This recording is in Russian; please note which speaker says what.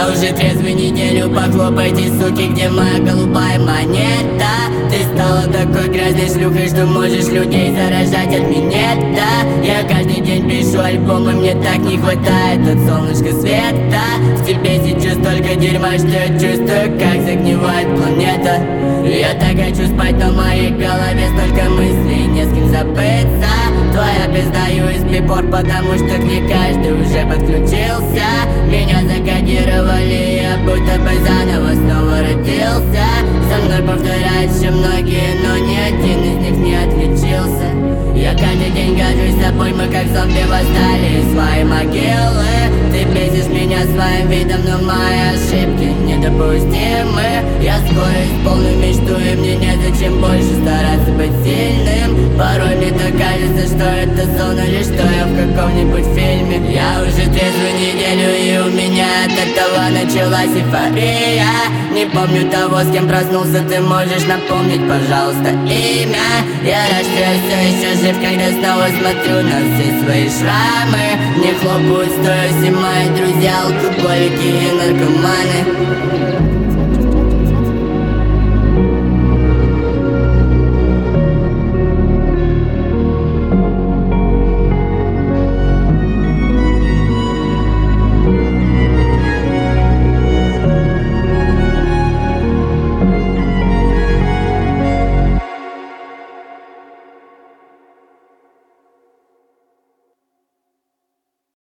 Speaker 1: уже трезвый неделю, похлопайте, суки, где моя голубая монета? Ты стала такой грязной шлюхой, что можешь людей заражать от минета. Я каждый день пишу альбомы, мне так не хватает от солнышка света. В тебе сейчас столько дерьма, что я чувствую, как загнивает планета. Я так хочу спать, но в моей голове столько мыслей, не с кем забыться. Твоя пизда USB порт, потому что к ней каждый уже подключился. Меня закодировали, я будто бы заново снова родился. Со мной повторяют еще многие, но ни один из них не отличился. Я каждый день горжусь собой, мы как зомби восстали из своей могилы. Ты бесишь меня своим видом, но мои ошибки недопустимы. Я скоро исполню мечту, и мне незачем больше стараться быть сильным. Порой мне так кажется, что это сон или что я в каком-нибудь фильме. Я уже трезвую неделю, и у меня от этого началась эйфория. Не помню того, с кем проснулся, ты можешь напомнить, пожалуйста, имя? Я рад, что я все еще жив, когда снова смотрю на все свои шрамы. Мне хлопают стоя все мои друзья, алкоголики и наркоманы.